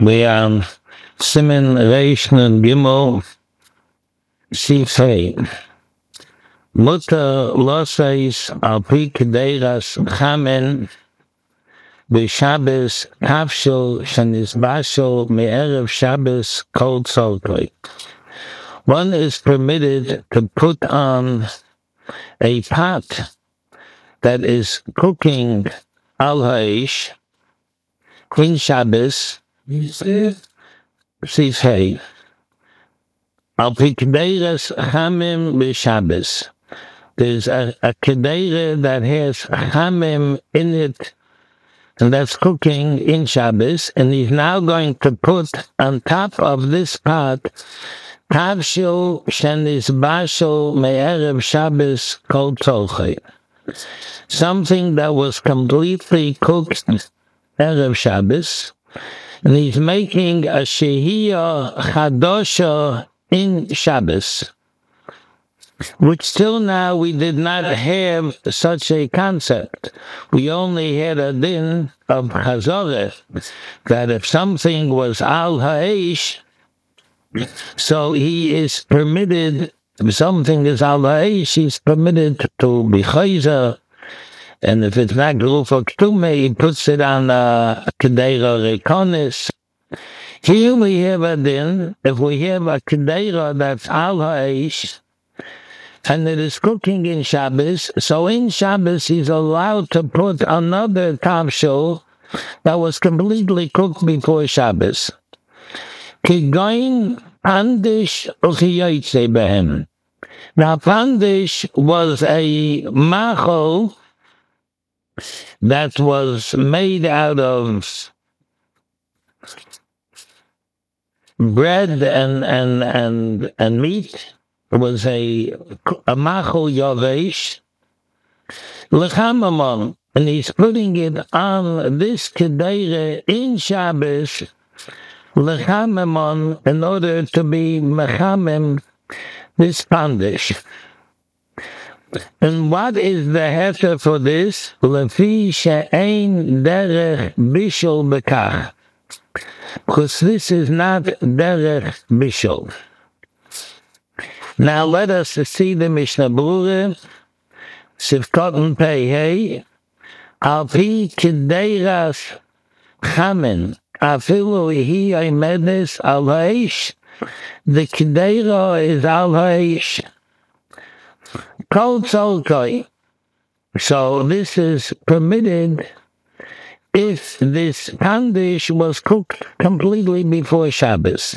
We are Simen Reish Nun Gimel Sifrei. Mutter Losais al Pi Kedeiras Chamen B'Shabbos Kavshel Shanizbashel Me'erev Shabbos Kol Tzolkoi. One is permitted to put on a pot that is cooking al haish in Shabbos. Sifrei. Al Pi Kedeiras Chamen B'Shabbos. There's a kedera that has chamim in it, and that's cooking in Shabbos, and he's now going to put on top of this pot kavshel shenizbashel me'erev Shabbos kol tzolchei, something that was completely cooked erev Shabbos, and he's making a shehiyah chadosha in Shabbos, which till now we did not have such a concept. We only had a din of Chazoreh, that if something was al ha'esh, so he is permitted, if something is al ha'esh, he's permitted to be chayzer, and if it's not Gerufa Ktume, he puts it on a Kedera Rekonis. Here we have a din, if we have a Kedera that's al ha'esh, and it is cooking in Shabbos, so in Shabbos he's allowed to put another kavshel that was completely cooked before Shabbos. Kigoin pandish uchiyotze behem. Now pandish was a machol that was made out of bread and meat. It was a machol yavesh lechamamon, and he's putting it on this kedera in Shabbos lechamamon in order to be mechamem this pandish. And what is the heter for this? Lefi she'ein derech bishul bekach, because this is not derech bishul. Now let us see the Mishnah Berurah, Sivkot Pei Hey, Al Pi Kedeiras Chamen, Afilu Hi Aimedes Al Haish, the Kedeira is Al Haish, Kol Tzolkoi. So this is permitted if this pandish was cooked completely before Shabbos.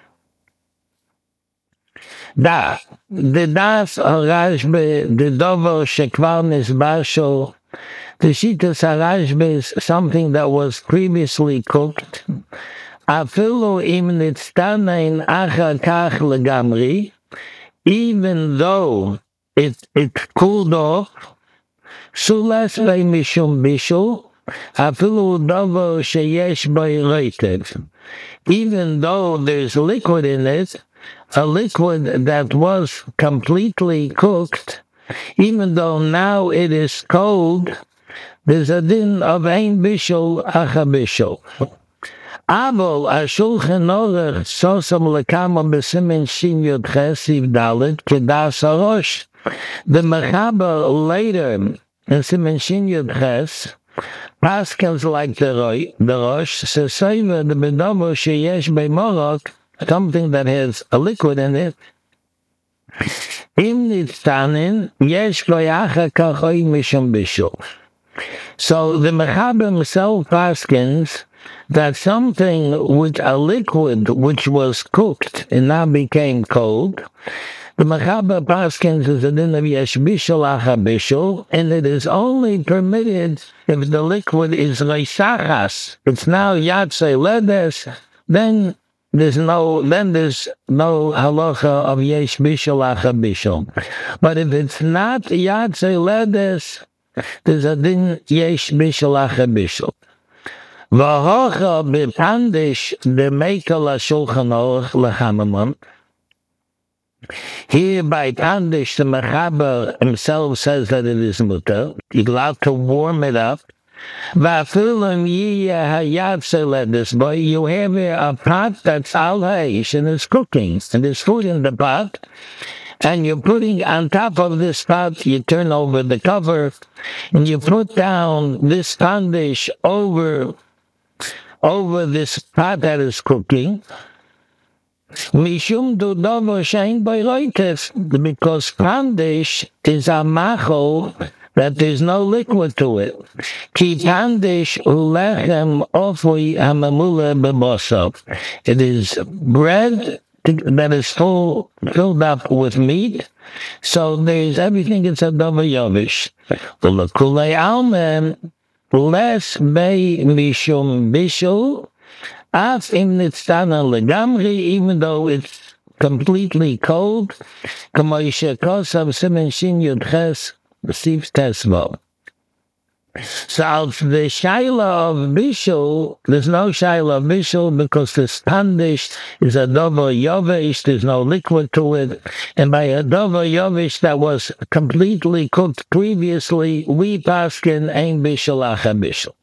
Da, the das Rashbe, the dover shekvar nisbashel, the shitas Rashbe is something that was previously cooked. Afilu im nitztanein achar kach legamri, even though it cooled off, sulas vei mishum bishul, afilu dover sheyesh boi reitev, even though there's liquid in it, a liquid that was completely cooked, even though now it is cold, there's a din of ein bishul acha bishul. Avol ashulchan orach sosam lekama b'simin shin yud chesiv dalet kedas harosh. The mechaber later in simin shin yud ches paskins like the rosh sesayva the bedomo sheyesh beimorok, something that has a liquid in it. Im nitztanin yesh lo yacha kachoi mishum bishul. So the mechaber himself paskins that something with a liquid which was cooked and now became cold, the mechaber paskins is a din of yesh bishul acha bishul, and it is only permitted if the liquid is reisachas. It's now yatzei ledes, then there's no halacha of yesh bishul acha bishul. But if it's not yatzei ledes, there's a din yesh bishul acha bishul. V'hocha b'pandish the mekel hashulchan aruch lechamamon. Here by pandish the mechaber himself says that it is mutter. You're allowed to warm it up. Vafilim yiyah hayatze ledis, but you have a pot that's al haish and it's cooking, and there's food in the pot, and you're putting on top of this pot, you turn over the cover, and you put down this pan dish over this pot that is cooking. Mishum dudovo shein boiloites, because pan dish is a machol that there's no liquid to it. Ki pan dish ulechem ofui hamamule bebosov. It is bread that is filled up with meat. So there's everything. It's a dover yovish. Ulakule almem less bei mishum bishul. Af im nitztana legamri, even though it's completely cold. Kamoisha kosav simen shin yudches receives tesvo. So out the shaila of bishul, there's no shaila of bishul because the standish is a dover yovish, there's no liquid to it. And by a dover yovish that was completely cooked previously, we paskin ein bishul acha bishul.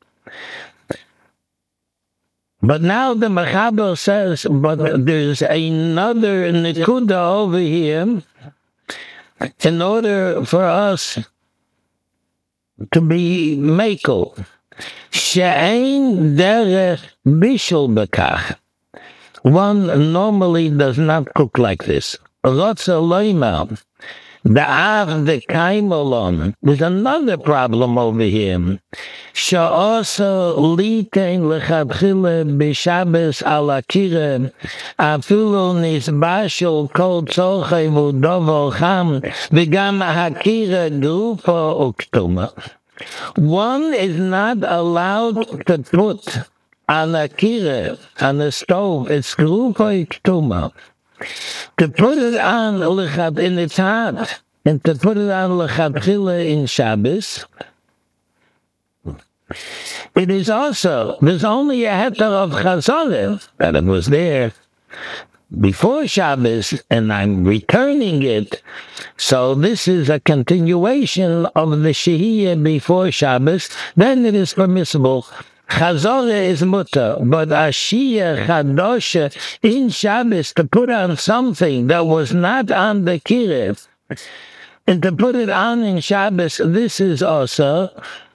But now the Mechaber says, but there's another nekuda over here. In order for us to be mekel, she'ein derech bishul bekach. One normally does not cook like this. Rotza loimar. The kaimolon. There's another problem over here. Sha'osa litein lechatchile b'shabes ala kire afilu nisbashel kol tzorchei v'dovo cham v'gam hakire grupo uktuma. One is not allowed to put on a kire, on a stove, it's grupo uktuma. To put it on in its hot, and to put it on lechatchila in Shabbos, it is also, there's only a heter of chazorah, that it was there before Shabbos, and I'm returning it. So this is a continuation of the shehiyah before Shabbos, then it is permissible. Chazorah is mutter, but Ashiyah Chadosha in Shabbos to put on something that was not on the kirev, and to put it on in Shabbos, this is also.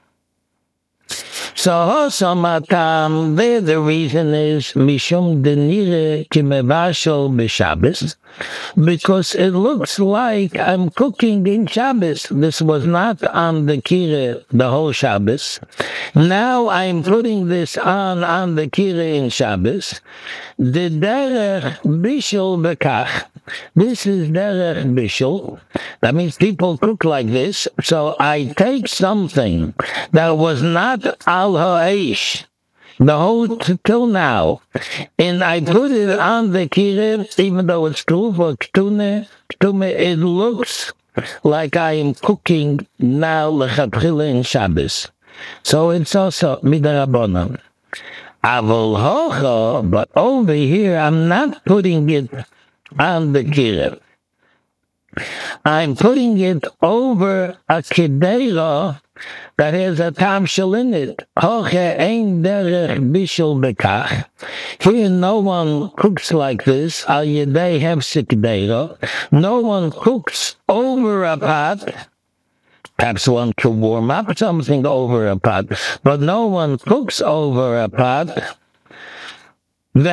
So also matam, there the reason is mishum denire kimevashol b'Shabbos, because it looks like I'm cooking in Shabbos. This was not on the kire the whole Shabbos. Now I'm putting this on the kire in Shabbos. The derech bishul bekach. This is derech bishul. That means people cook like this. So I take something that was not al ha'esh, the whole till now, and I put it on the kirev, even though it's true for ktune, it looks like I am cooking now lechatchila in Shabbos. So it's also midarabonon. Avol hocha, but over here I'm not putting it on the kirev. I'm putting it over a kedera that has a tamshel in it. Hoche ein derech bishul bekach. Here no one cooks like this. Al yedei hefsek kedera. No one cooks over a pot. Perhaps one could warm up something over a pot, but no one cooks over a pot. So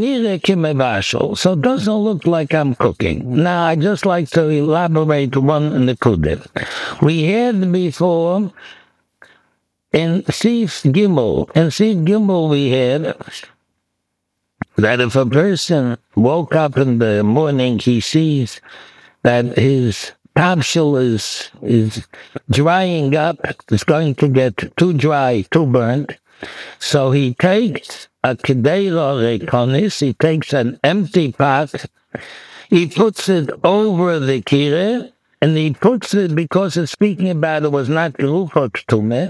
it doesn't look like I'm cooking. Now, I just like to elaborate one nekudah. We had before in Sif Gimel. In Sif Gimel we had that if a person woke up in the morning, he sees that his topshil is drying up, it's going to get too dry, too burnt. So he takes a kedera rekonis, he takes an empty pot, he puts it over the kire, and he puts it, because it's speaking about it was not gerufot tumeh,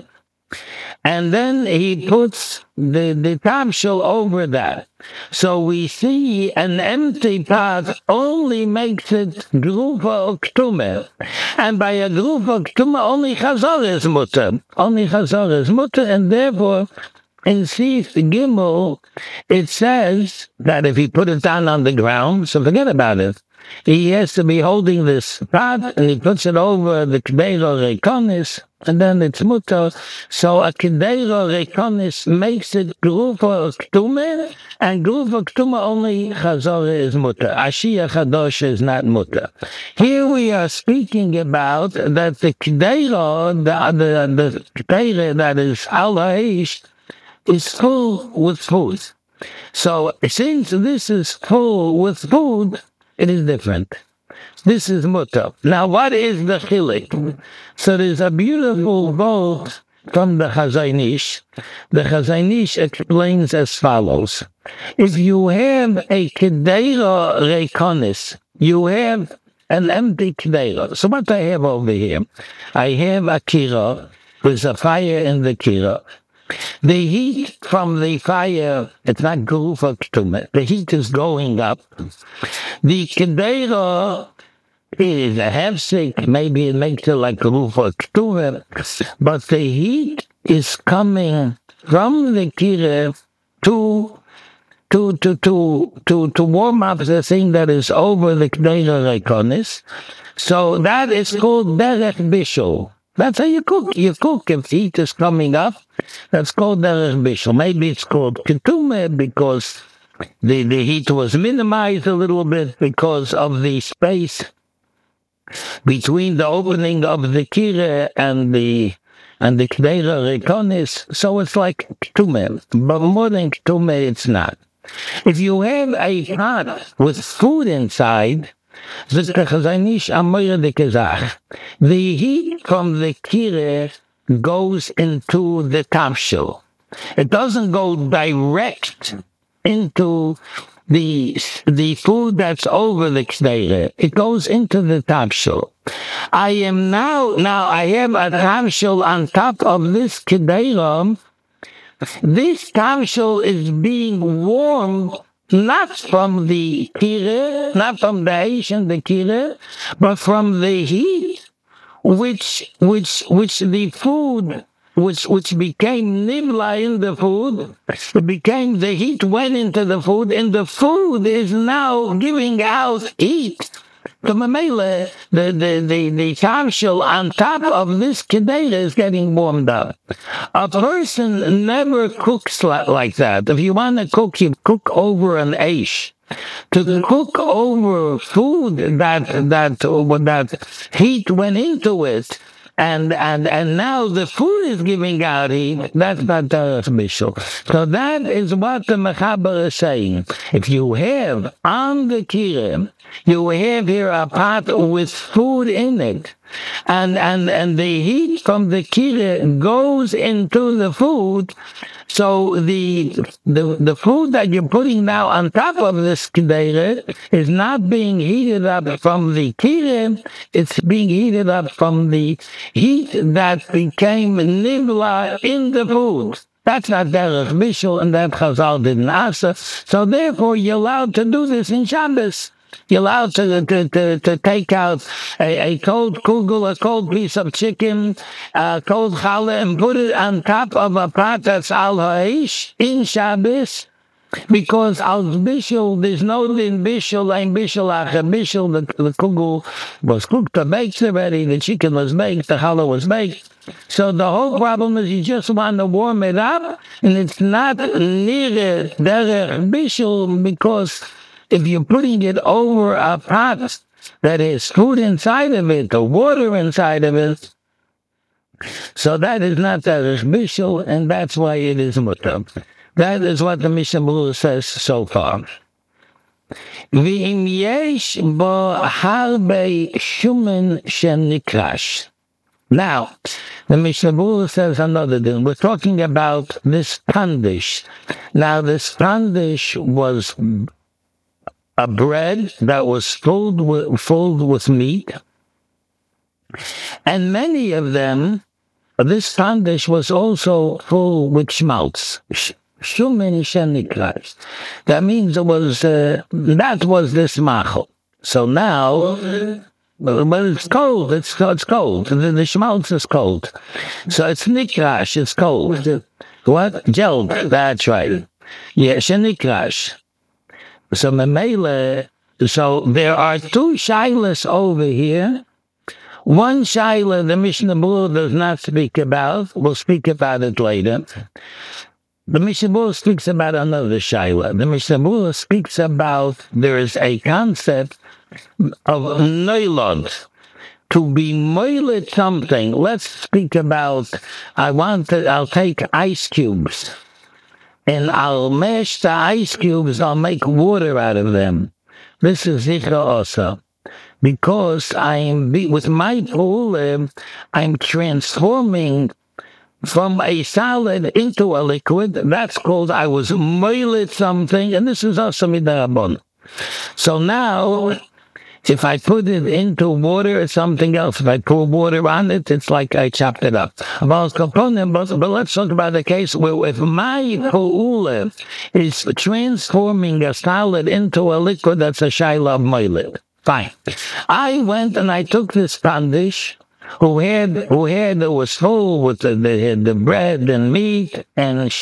And then he puts the tamshel over that. So we see an empty pot only makes it grufa uktume. And by a grufa uktume, only chazor is mutter. Only chazor is mutter, and therefore, in Sif Gimel, it says that if he put it down on the ground, so forget about it. He has to be holding this pot, and he puts it over the Kdeiro Rekonis, and then it's mutter. So a Kdeiro Rekonis makes it Grufa Ktume, and Grufa Ktume only Chazor is mutter. Ashia Chadosh is not mutter. Here we are speaking about that the Kdeiro, the Kdeiro that is Al Haish, is full with food. So since this is full with food, it is different. This is mutter. Now, what is the chilik? So there's a beautiful quote from the Chazon Ish. The Chazon Ish explains as follows. If you have a Kedeira Rekonis, you have an empty Kedeira. So what I have over here? I have a Kira. There's a fire in the Kira. The heat from the fire, it's not grufa ktume. The heat is going up. The kedeira is a hefsek. Maybe it makes it like grufa ktume, but the heat is coming from the kire to warm up the thing that is over the kedeira rekonis. So that is called derech bishul. That's how you cook. You cook if heat is coming up. That's called derech bishul. Maybe it's called ketume because the heat was minimized a little bit because of the space between the opening of the kire and the kdeira rekonis. So it's like ketume, but more than ketume, it's not. If you have a pot with food inside, the heat from the kire goes into the tamshel. It doesn't go direct into the food that's over the kdeira. It goes into the tamshel. I am now I have a tamshel on top of this kdeira. This tamshel is being warmed not from the kire, not from the Aish and the kire, but from the heat, which the food, which became nibla in the food, became the heat went into the food, and the food is now giving out heat. The mamela, the tamshel on top of this kedeira is getting warmed up. A person never cooks like that. If you want to cook, you cook over an aish. To cook over food that heat went into it, and now the food is giving out heat, that's not derech bishul. So that is what the Mechaber is saying. If you have on the kirem, you have here a pot with food in it, and the heat from the kirem goes into the food. So the food that you're putting now on top of this kedeira is not being heated up from the kirem, it's being heated up from the heat that became nivla in the food. That's not derech bishul, and that Chazal didn't answer. So therefore, you're allowed to do this in Shabbos. You're allowed to take out a cold kugel, a cold piece of chicken, a cold challah, and put it on top of a pot that's al ha'ish in Shabbos. Because al bishul, there's no din bishul, ein bishul, acher bishul, the kugel was cooked or baked already, the chicken was baked, the challah was baked. So the whole problem is you just want to warm it up, and it's not near derech bishul, because if you're putting it over a pot that has food inside of it, or water inside of it, so that is not derech bishul, and that's why it is mutter. That is what the Mishnah Berurah says so far. V'im yesh bo harbe shumen shenikrash. Now, the Mishnah Berurah says another thing. We're talking about this pandish. Now, this pandish was a bread that was filled with meat, and many of them this sandish was also full with schmaltz. Shumin shenikras. That means it was, that was this machel. So now, but it's cold. It's cold. The schmaltz is cold. So it's nikrash. It's cold. What? Gelled. That's right. Yeah, shenikrash. So memele. So there are two shilas over here. One shaila the Mishnah Berurah does not speak about. We'll speak about it later. The Mishnah Berurah speaks about another shaila. The Mishnah Berurah speaks about there is a concept of neilad, to be moilet something. Let's speak about, I'll take ice cubes, and I'll mash the ice cubes, I'll make water out of them. This is Zikra also. Because with my pool, I'm transforming from a solid into a liquid. That's called, I was moilet something, and this is also midarabon. So now, if I put it into water, it's something else. If I pour water on it, it's like I chopped it up. But let's talk about the case where if my pu'ula is transforming a solid into a liquid, that's a shayla of moilet. Fine. I went and I took this pandish it was full with the bread and meat and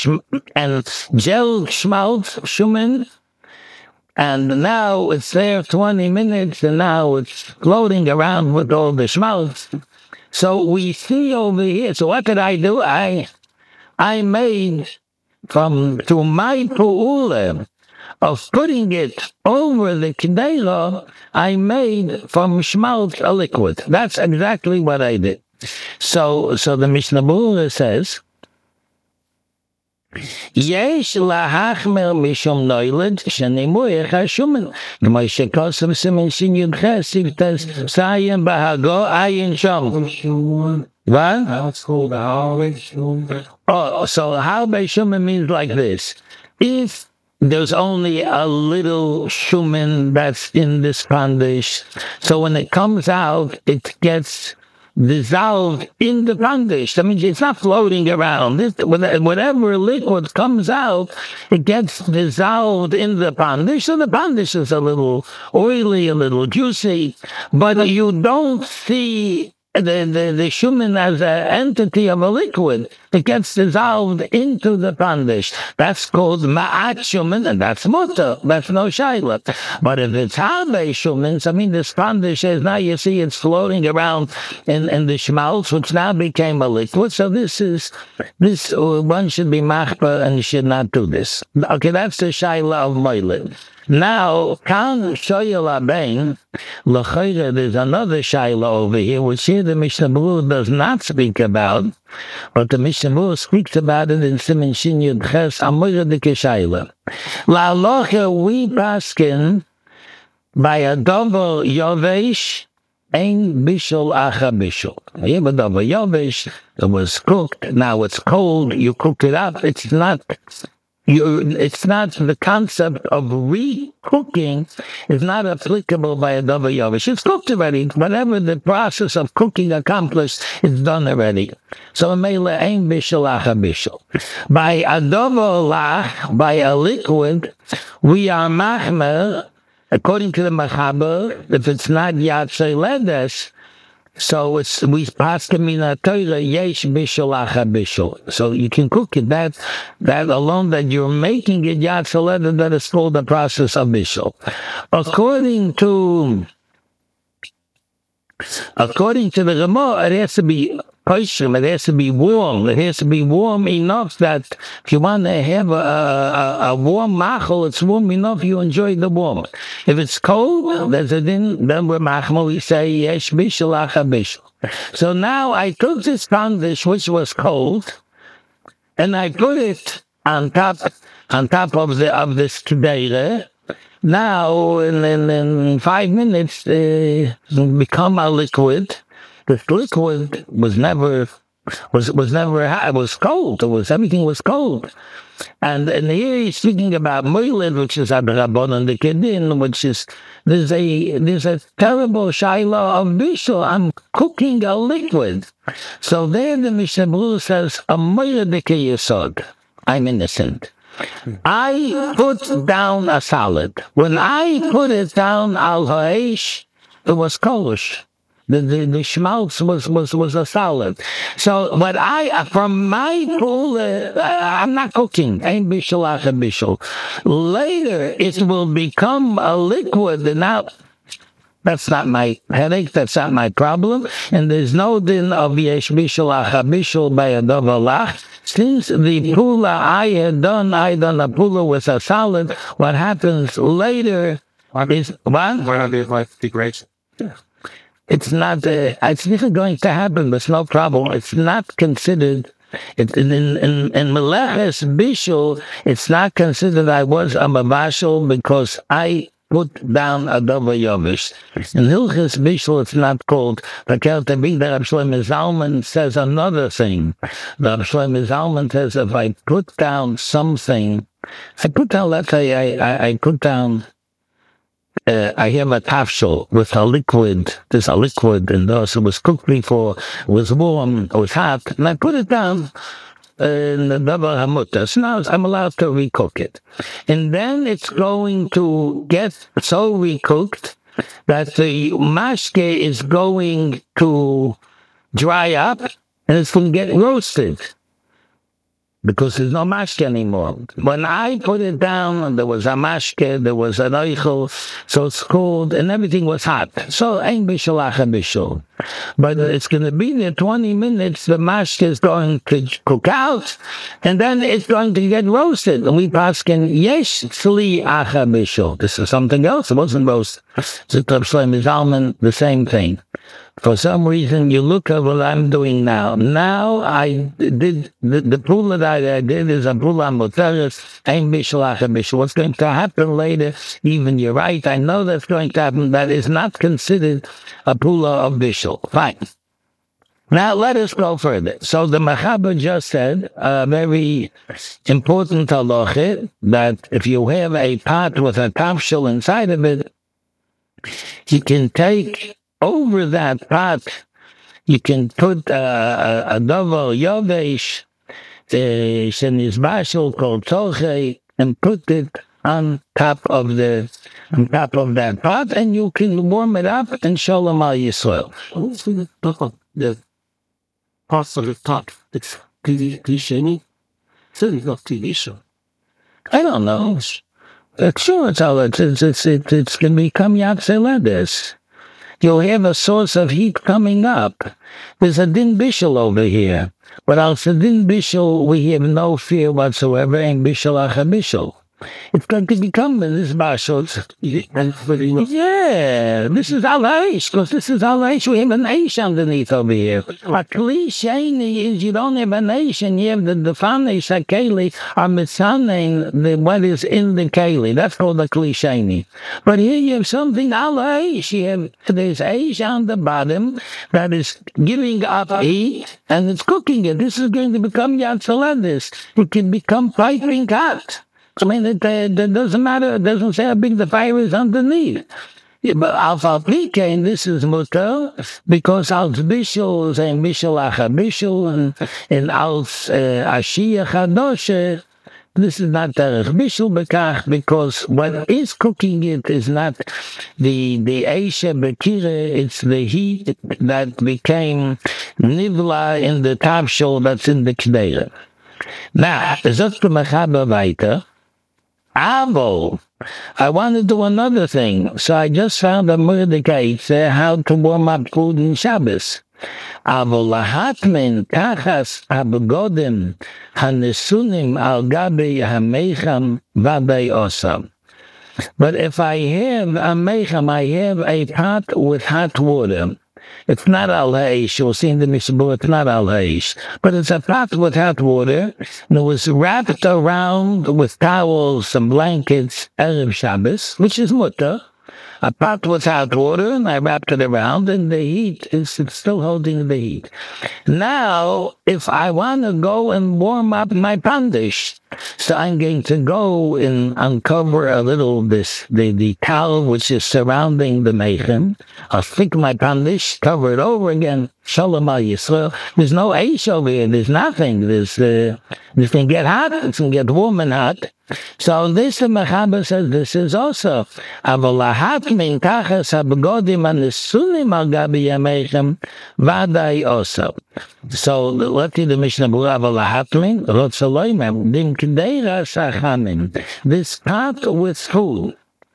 gel schmaltz, shumin, and now it's there 20 minutes, and now it's floating around with all the schmaltz. So we see over here. So what did I do? I made to my pu'ula of putting it over the kedera, I made from schmaltz a liquid. That's exactly what I did. So the Mishnah Berurah says, Yesh lahachmer mishum noiled shenimuyach hashumen. The Moshe Kosev Simen Shin Yud Ches Sivtes Sayim Bahago Ayin Shom. What? It's called Harbe. Oh, so Harbe Shumen means like this. If there's only a little shumen that's in this pandish, so when it comes out, it gets dissolved in the pandish. That means it's not floating around. Whatever liquid comes out, it gets dissolved in the pandish. So the pandish is a little oily, a little juicy, but you don't see the shumen as an entity of a liquid. It gets dissolved into the pandish. That's called ma'at shumen, and that's mutter. That's no shayla. But if it's harbe shumen, I mean, this pandish is now you see it's floating around in the schmaltz, which now became a liquid. So this one should be machpa and should not do this. Okay, that's the shayla of moilin. Now, kan shoyel abein, l'chayre, there's another shayla over here, which here the Mishnah Berurah does not speak about, but the Mishnah Berurah speaks about it in Simen Shin Yud Ches Amora de Keshayla. La'alocha, we paskin by a double yovesh, ein bishul acha bishul. You have a double yovesh, it was cooked, now it's cold, you cooked it up, it's not the concept of re-cooking is not applicable by a double yovish. It's cooked already. Whatever the process of cooking accomplished is done already. So mele ein bishul acha bishul. By a double lach, by a liquid, we are machmer, according to the Machaber, if it's not yatzei ledes, so we paskamina Torah yesh bishul acha bishul. So you can cook it. That alone, that you're making it yatzaleda, that is called the process of bishul. According to the Gemara, it has to be kosher. It has to be warm. It has to be warm enough that if you want to have a warm machal, it's warm enough you enjoy the warmth. If it's cold, then we're machal. We say yesh bishul acha bishul. So now I took this pandish which was cold, and I put it on top of this kedera. Now in 5 minutes, become a liquid. This liquid was never was never hot. It was cold. Everything was cold. And here he's speaking about moiled, which is Adrabon and the Kedin, which is there's a terrible shaila of bishul. I'm cooking a liquid. So there the Mishnah Berurah says, a moiled yesod. I'm innocent. I put down a salad. When I put it down al ha'esh, it was kosher. The schmaltz was a salad. So, but from my pool, I'm not cooking. Ain't bishul acha bishul. Later, it will become a liquid. And now, that's not my headache. That's not my problem. And there's no din of yesh bishul acha bishul by a davalach. Since the pula I done a pula with a salad, what happens later is what? Why not like the grapes? Yeah. It's not going to happen. There's no problem. It's not considered. In Meleches Bishul, it's not considered I was a Mavashal because I put down a double Yovish. In Hilchis Bishul, it's not called. The Reb Shlomo Zalman says another thing. The Reb Shlomo Zalman says if I put down something, let's say I put down. I have a tafshel with a liquid. There's a liquid in those. It was cooked before. It was warm. It was hot. And I put it down in the double hamuta. So now I'm allowed to recook it. And then it's going to get so recooked that the mashke is going to dry up and it's going to get roasted. Because there's no mashke anymore. When I put it down, there was a mashke, there was an oichel, so it's cold, and everything was hot. So, ein bishul acha bishul. But it's going to be there 20 minutes, the mashke is going to cook out, and then it's going to get roasted. And we paskin, yesh tzli acha bishul. This is something else, it wasn't roasted. Reb Shlomo Zalman, the same thing. For some reason, you look at what I'm doing now. Now I did the pula that I did is a pula moteres, ein bishul acha bishul. What's going to happen later? Even you're right. I know that's going to happen. That is not considered a pula of bishul. Fine. Now let us go further. So the Mechaber just said a very important halacha that if you have a pot with a tafshel inside of it, you can take. Over that pot, you can put a double yovesh, shenis bashel called toche, and put it on top of that pot, and you can warm it up and shalom al Yisrael. The parts of the top, it's klisheni. Certainly not klishon. I don't know. Sure, it's all it's going to become yatzeladis. You'll have a source of heat coming up. There's a din bishul over here. Without the din bishul, we have no fear whatsoever, and bishul acha bishul. It's going to become in this bashul. Yeah, this is al haish, because this is al haish. We have an aish underneath over here. A klisheni is you don't have an aish, and you have the fanesh hakeli are mitzanein, what is in the keli. That's called the klisheni. But here you have something al haish. There's aish on the bottom that is giving up heat, and it's cooking it. This is going to become yatzaladis. It can become piping hot. I mean, it doesn't matter. It doesn't say how big the fire is underneath. Yeah, but Alpha Plicane, this is mutter, because als bishul is ein bishul acha bishul, and als ashiyah chadoshe, this is not derech bishul bekach, because what is cooking it is not the eisha bekire, it's the heat that became nivla in the tafshel that's in the k'deira. Now, zot the Mechaber weiter, Avol, I want to do another thing, so I just found a Mordecai say how to warm up food in Shabbos. Avol lahatmin kachas abegodim hanesunim al gabi hamecham vabei osam. But if I have a mecham, I have a pot with hot water. It's not al haish. You'll see in the Mishnah, it's not al haish. But it's a pot with hot water, and it was wrapped around with towels and blankets, Erev Shabbos, which is mutter. a pot without water, and I wrapped it around, and the heat is still holding the heat. Now, if I want to go and warm up my pandish, so I'm going to go and uncover a little the towel which is surrounding the mechem. I'll stick my pandish, cover it over again. Shalom al Yisrael. There's no ash over here. There's nothing. This can get hot. It can get warm and hot. So this, the Mechaber says, this is also. Avolahat min kachas habegodim anesunim al gabi yamechem vadai also. So let's see the Mishnah Berurah. Avolahat min rotzaloimem dim kdeira sachamim. This pot with food.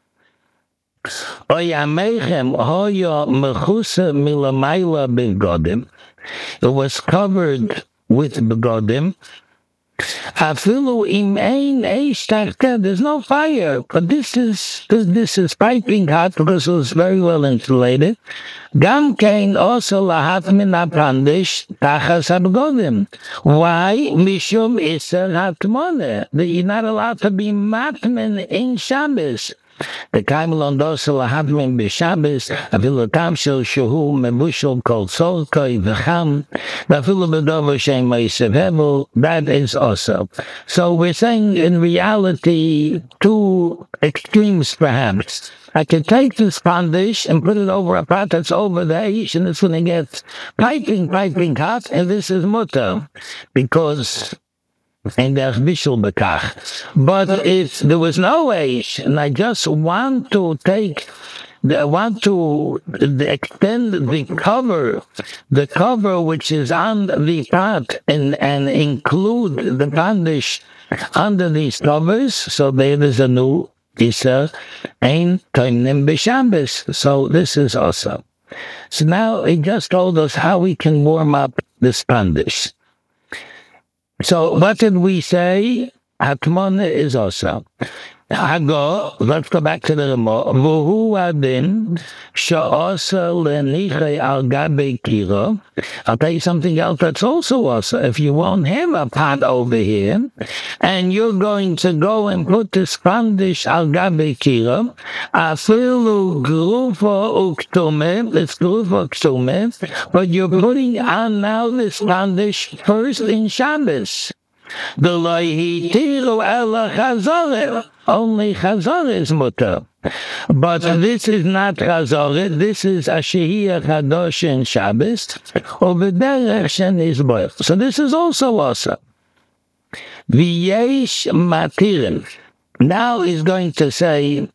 Oyamechem hoyo mechusa milamayla begodim. It was covered with begodim. Afilu im ein eish tachta. There's no fire, but this is piping hot because it was very well insulated. Gam kein also lahat min apandish tachas habegodim. Why? Mishum iser hatmone. You're not allowed to be matmen in Shabbos. The Kaimelon Dosel Hadmin Bishabis, Avilatam Shel Shuhu, Mebushel Kol Solkoi, Vecham, Vafilu Bedover Shem Maisevevel, that is also. So we're saying in reality, two extremes perhaps. I could take this pandish and put it over a pot that's over the Aish, and it's going to get piping hot, and this is mutter, because and there's Bishul Bekach. But if there was no age, and I just want to extend the cover which is on the pot, and include the pandish under these covers, so there is a new Isser, Ein Toimnim B'Shabbos. So this is also. So now he just told us how we can warm up this pandish. So what did we say? Hatmona is also. Hago, let's go back to the Remo. Vuhu adin she'osa lenichei al gabe kiro. I'll tell you something else that's also. If you won't have a pot over here, and you're going to go and put this pandish al gabe kiro, afilu grufa uktume, it's grufa uktume, but you're putting on now this pandish first in Shabbos. The loyhitiru ela chazoreh. Only chazoreh is mutter. But this is not chazoreh. This is a shehiyah chadosh in Shabbos. Or v'derech shen izboich. So this is also. V'yesh matirim. Now he's going to say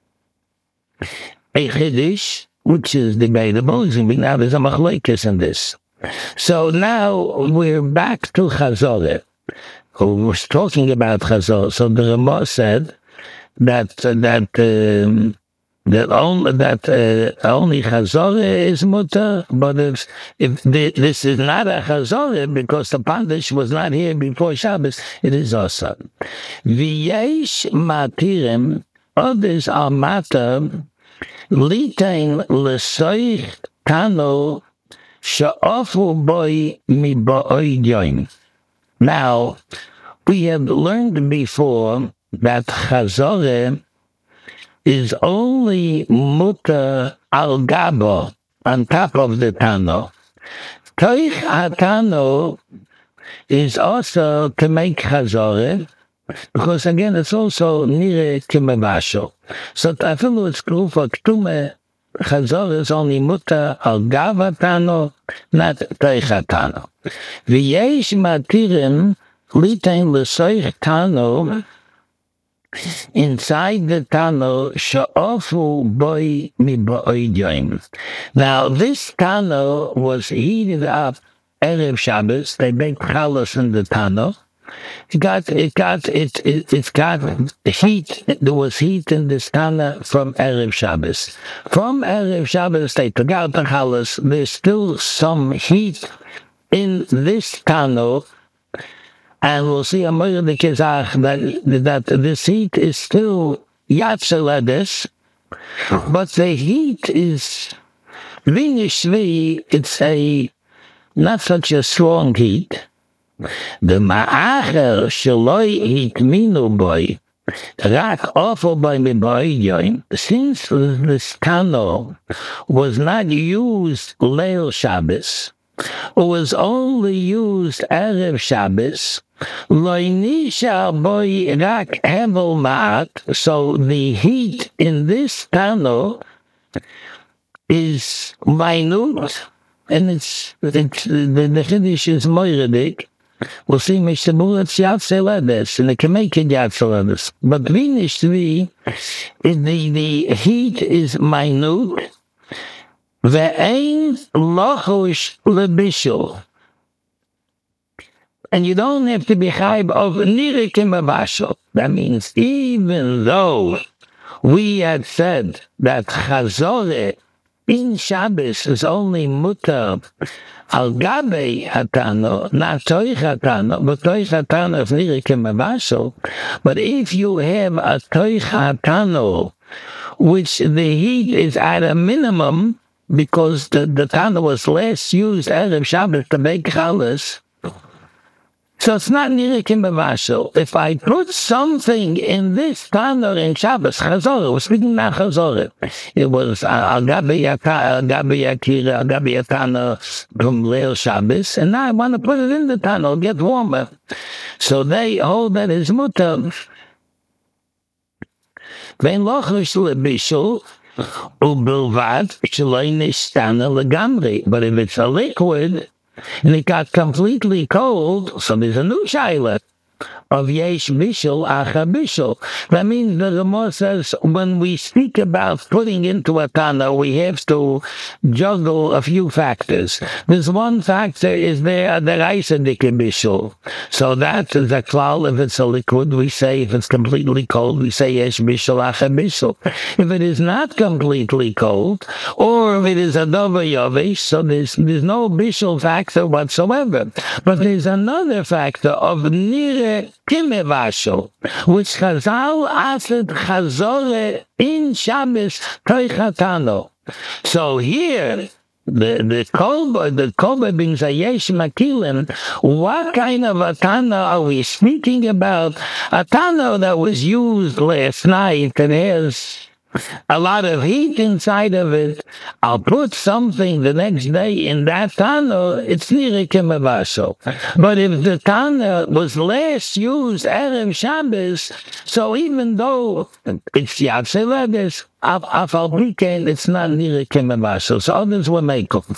a chiddush, which is debatable. Now there's a machlokes in this. So now we're back to chazoreh. Who was talking about Chazor. So the Ramah said that only Chazor is mutter, but if this is not a Chazor because the pandish was not here before Shabbos, it is also. V'yesh matirim, others are matter, litain l'soich tano she'ofu boi mi ba'oi yoim. Now, we have learned before that Chazoreh is only mutter al gabo, on top of the Tano. Toich HaTano is also to make Chazoreh, because again, it's also nire kimevasho. So I feel it's true for Ktume, Chazoreh is only mutter al gava Tano, not Toich HaTano. V'yesh matirim litain l'soich tano, inside the tano she'ofu boi mi ba'oi yoim. Now this tano was heated up erev Shabbos. They baked challah in the tano. It got heat. There was heat in this tana from erev Shabbos. From erev Shabbos they took out the challah. There's still some heat in this tano, and we'll see a more the kizach that this heat is still yatzeladis, but the heat is vinishvi. It's a not such a strong heat. The ma'acher sheloi hitminu boy. Rak awful by me boy, since this Tano was not used Leil Shabbos, it was only used Erev Shabbos, Loinisha boy rak hevel ma'at, so the heat in this Tano is minute, and the Chiddush is moiridik. We'll see Mishamurat Yatzeledes, and the Kamekin Yatzeledes. But Vinishvi, the heat is minute. Ve'ein lochush lebishul. And you don't have to be chayb of nirikim avashal. That means even though we had said that chazore in Shabbos is only mutar al gabe hatano, not toich hatano, but toich hatano of nirikim avashal. But if you have a toich hatano, which the heat is at a minimum, because the Tana was last used Erev Shabbos to make challahs, so it's not nirikim b'mashal. If I put something in this Tana in Shabbos, Chazorah, we're speaking now Chazorah. It was Al-Gabi Yakira, Al-Gabi Yatana from Leil Shabbos, and now I want to put it in the Tana, it'll get warmer. So they hold that is mutar. Vein lochush lebishul, Ubilvat, but if it's a liquid and it got completely cold, so there's a new shayla of yesh bishul acha bishul. That means the Gemara says when we speak about putting into a tana, we have to juggle a few factors. There's one factor is there the reisadik bishul. So that is a klal. If it's a liquid, we say if it's completely cold, we say yesh bishul acha bishul. If it is not completely cold, or if it is a dover yavish, so there's no bishul factor whatsoever. But there's another factor of nire kimevashal, which Chazal asked Chazore in Shabbos Toichatano. So here, the kolba being Zayesh Makilim, what kind of a Tana are we speaking about? A Tana that was used last night and has a lot of heat inside of it. I'll put something the next day in that Tana, it's nirikim avasho. But if the Tana was last used Erev Shabbos, so even though it's Yatzeledes, Afal B'ken, it's not nirikim avasho. So others will make up.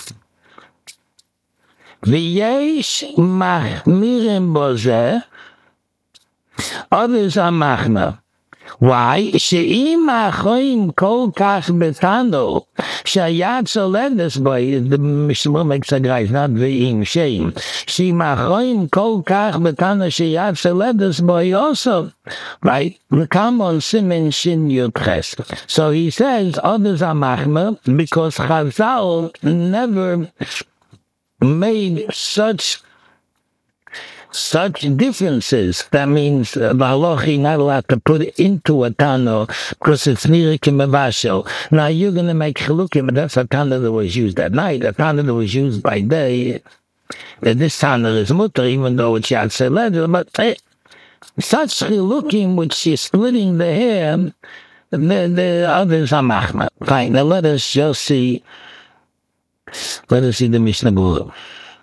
V'yesh machmirim bozeh, others are machmer. Why? She'im achoim kol kach betano shayat soledes boy. The Mishnah makes a guy not ve'im she'im. She'im achoim kol kach betano shayat soledes boy also. Right? We come on Simen Shin Yudches. So he says others are machmer because Chazal never made such differences. That means the halacha not allowed to put it into a tano because it's nirikim avashel. Now you're going to make chilukim, but that's a tana that was used at night. A tana that was used by day. This tana is mutter, even though it's yatzeh. But such chilukim, which she's splitting the hair, the others are machma. Fine. Now let us just see. Let us see the Mishnah Berurah.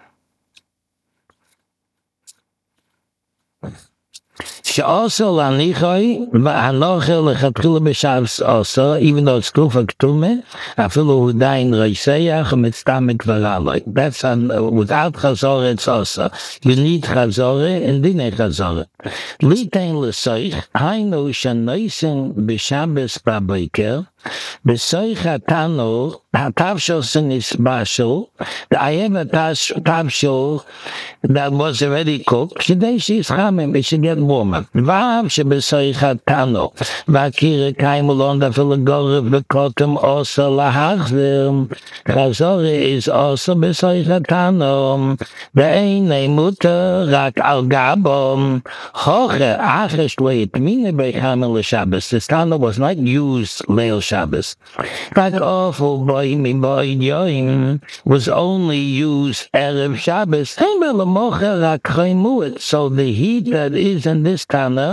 Also, lanichoi, hanochel lechatchila b'shavs also, even though it's kufa k'tume, afilu hudayin reiseyach mitztamek v'raloi. That's without chazorah, it's also. You need chazorah and dinei chazorah. Litein l'soich, hainu shanoisen b'shabes b'aboker, b'soich hatano, hatavshol sinis bashul, I have a tavshol that was already cooked, today she's chamim, it should get warmer. Vav shebesoich hatano, vakire kaimulon da filagorev bekotem also lahachvim. Chazorah is also besoich hatano. Ve'einei muter rak al gabom. Hoche achesh weit mine bechamel l'Shabbos. This tano was not used Leil Shabbos. Rak awful boy mi boy yoim was only used Erev Shabbos. So the heat that is in this Tana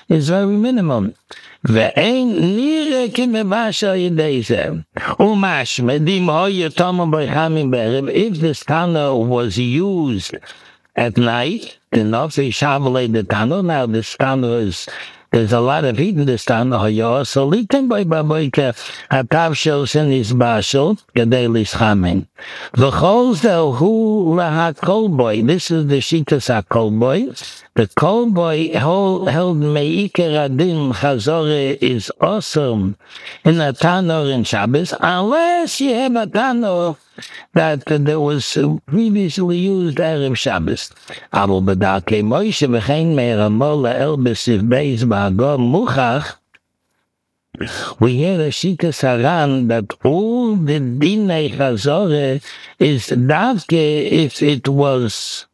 is very minimum. Ve'ein nire kimebasha yedeze. Umashme dim hoye tomam b'chamim be'erev. If this tana was used at night, the nofi shavale the tana. Now this tana is. There's a lot of heat in this town, so liken by Baboike, Hatav shows in his bashel, Gadelis Chamin. The Cholzel who Lahat Kolboy, this is the Shitas HaKolboy. The Kolboy held Meike Radin Chazore is awesome in a Tanor in Shabbos, unless you have a Tanor that there was previously used Erev Shabbos. Abu Badake Moshe v'chein me'er mola el b'siv beis ba'agom muchach. We hear the Shita Saran that all the Dinei Chazore is davke if it was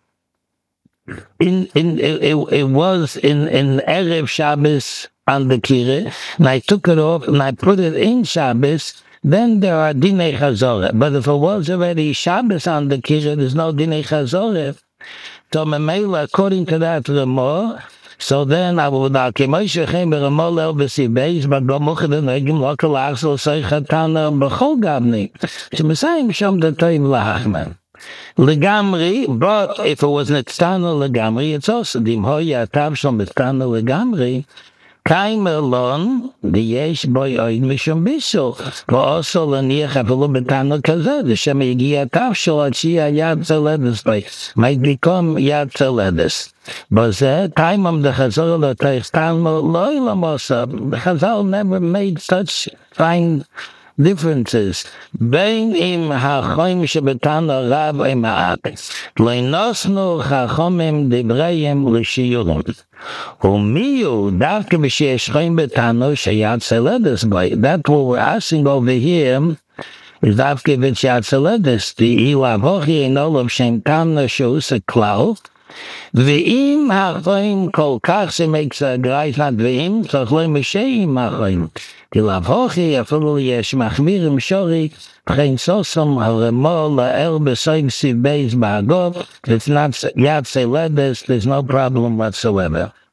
it was in Erev Shabbos on the Kire, and I took it off and I put it in Shabbos. Then there are Dinei Chazoreh. But if it was already Shabbos on the Kira, there's no Dinei Chazoreh. So Memela, according to that Ramah, so then I would not keep Moshe came to Ramah Elbesi Beis, but go Mochadan Egim Local Axel Seichatana Bechol Gabni. So Messiah Shom the Toim Lahachman. Legamri, but if it was Netztana Legamri, it's also Dim Hoya Tav Shom Netztana Legamri. Kaim alone, the yesh boy oid mishum bishul. Go also laniach afilu betano kazeh. The shem yigia tafshul achia yad zeledes boy. Might become yad zeledes. Bozeh, time of the chazal lo teich talmo loy lamosa. The chazal never made such fine differences. Bein im hachoim shebetano rab emaat. Leinosnu chachomim dibrayim l'shiyurim. Umiyu davke b'sheyesh choim betano sheyad seledes boy. That's what we're asking over here. Is davke b'sheyead seledes. The ilav hochi ein olav shem tano shows a cloud. Ve'im hachoim kol kach she makes a greis not ve'im so chloim b'sheim hachoim. Ilav hochi afilu yesh machmirim shori Chen Sosom Haremol La'el B'Soim Siv Beis Ba'agov. It's not Yad Seledes. There's no problem whatsoever.